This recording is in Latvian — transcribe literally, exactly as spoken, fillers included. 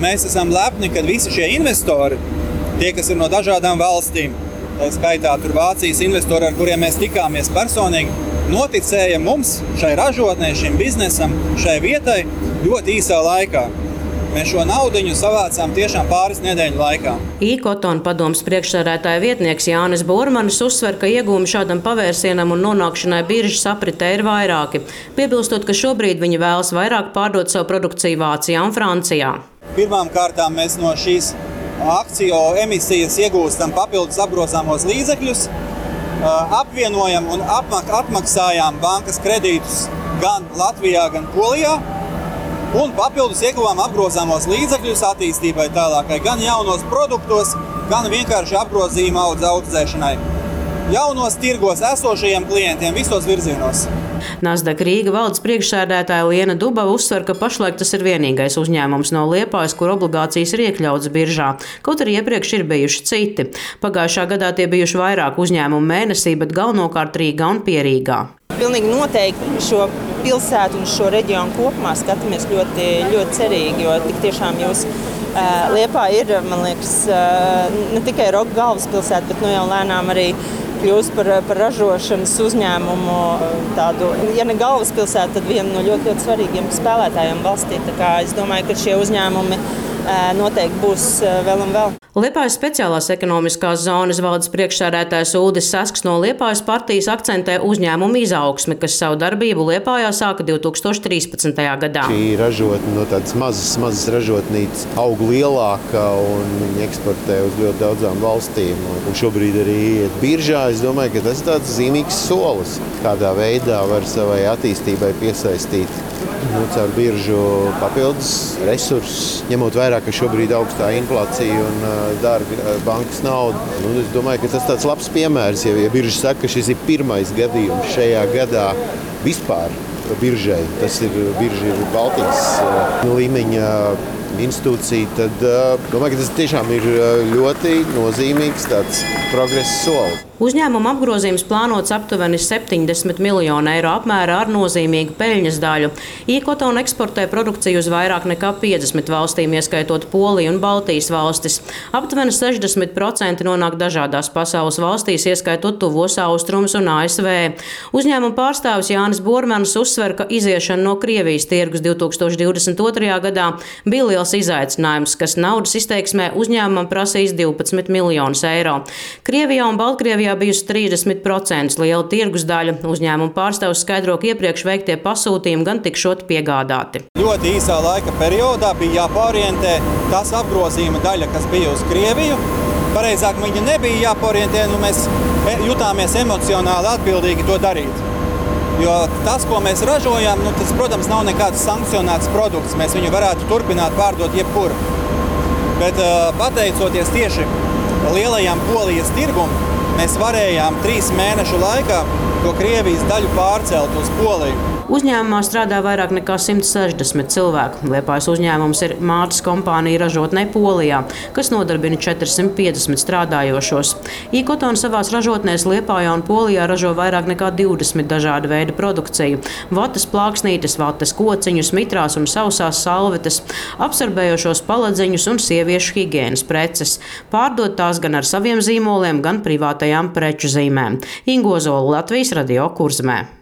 mēs esam lepni, ka visi šie investori, tie, kas ir no dažādām valstīm, tā skaitā tur Vācijas investori, ar kuriem mēs tikāmies personīgi, noticēja mums, šai ražotnei, šim biznesam, šai vietai ļoti īsā laikā. Mēs šo naudiņu savācām tiešām pāris nedēļu laikā. I-Kotona padomes priekšsēdētāja vietnieks Jānis Bormanis uzsver, ka iegūmi šādam pavērsienam un nonākšanai biržas apritē ir vairāki, piebilstot, ka šobrīd viņi vēlas vairāk pārdot savu produkciju Vācijā un Francijā. Pirmām kārtām mēs no šīs akciju emisijas iegūstam papildus apgrozāmos līdzekļus, apvienojam un atmaksājām bankas kredītus gan Latvijā, gan Polijā. Un papildus ieguvām apgrozāmos līdzekļus attīstībai tālākai, gan jaunos produktos, gan vienkārši apgrozījuma audzēšanai. Jaunos tirgos esošajiem klientiem visos virzienos. Nasdaq Rīga valdes priekšsēdētāja Liena Dubava uzsver, ka pašlaik tas ir vienīgais uzņēmums no Liepājas, kur obligācijas ir iekļautas biržā, kaut arī iepriekš ir bijuši citi. Pagājušā gadā tie bijuši vairāk uzņēmumu mēnesī, bet galvenokārt Rīgā un Pierīgā. Pilnīgi noteikti šo pilsētu un šo reģionu kopumā skatāmies ļoti, ļoti cerīgi, jo tik tiešām jūs uh, Liepāja ir, man liekas, uh, ne tikai roka galvaspilsēta, bet nu jau lēnām arī kļūst par, par ražošanas uzņēmumu tādu, ja ne galvaspilsētu, tad vienu no ļoti, ļoti svarīgiem spēlētājiem valstī. Tā kā es domāju, ka šie uzņēmumi uh, noteikti būs uh, vēl un vēl. Liepājas speciālās ekonomiskās zonas valdes priekšsēdētājs Uldis Sasks no Liepājas partijas akcentē uzņēmumu izaugsmi, kas savu darbību Liepājā sāka divi tūkstoši trīspadsmitajā gadā. Šī ražotne no tādas mazas, mazas ražotnītes aug lielāka un viņi eksportē uz ļoti daudzām valstīm. Un šobrīd arī iet biržā. Es domāju, ka tas ir tāds zīmīgs solis, kādā veidā var savai attīstībai piesaistīt nu, caur biržu papildus resursus, ņemot vērā, ka šobrīd augstā inflācija un dārga bankas nauda. Nu, es domāju, ka tas tāds labs piemērs, ja, ja birža saka, ka šis ir pirmais gadījums šajā gadā vispār biržai. Tas ir birža ir Baltijas uh, līmeņa institūcija, tad uh, domāju, ka tas tiešām ir ļoti nozīmīgs tāds progresa solis. Uzņēmuma apgrozījums plānots aptuveni septiņdesmit miljonu eiro apmērā ar nozīmīgu peļņas daļu. I-Kotona eksportē produkciju uz vairāk nekā piecdesmit valstīm, ieskaitot Poliju un Baltijas valstis. Aptuveni sešdesmit procenti nonāk dažādās pasaules valstīs, ieskaitot tuvos austrumus un A S V. Uzņēmuma pārstāvis Jānis Bormanis uzsver, ka iziešana no Krievijas tirgus divi tūkstoši divdesmit otrajā gadā bija liels izaicinājums, kas naudas izteiksmē uzņēmumam prasīs divpadsmit miljonus eiro. Krievijā un Baltkrievijā bijusi trīsdesmit procenti liela tirgus daļa. Uzņēmuma pārstāvs skaidro, ka iepriekš veiktie pasūtījumi gan tikšot piegādāti. Ļoti īsā laika periodā bija jāpārientē tas apgrozījuma daļa, kas bija uz Krieviju. Pareizāk viņa nebija jāpārientē, nu mēs jutāmies emocionāli atbildīgi to darīt. Jo tas, ko mēs ražojam, nu, tas, protams, nav nekāds sankcionēts produkts. Mēs viņu varētu turpināt pārdot jebkur. Bet pateicoties tieši lielajam Polijas tirgum, mēs varējām trīs mēnešu laikā to Krievijas daļu pārcelt uz Poliju. Uzņēmumā strādā vairāk nekā simt sešdesmit cilvēku. Liepājas uzņēmums ir mātes kompānija ražotnē Polijā, kas nodarbina četrsimt piecdesmit strādājošos. I-Kotona savās ražotnēs Liepājā un Polijā ražo vairāk nekā divdesmit dažādu veidu produkciju. Vatas plāksnītes, vatas kociņus, mitrās un sausās salvetes, absorbējošos paladziņus un sieviešu higienas preces. Pārdot tās gan ar saviem zīmoliem, gan privātajām preču zīmēm. Ingo Zola, Latvijas radio Kurzemē.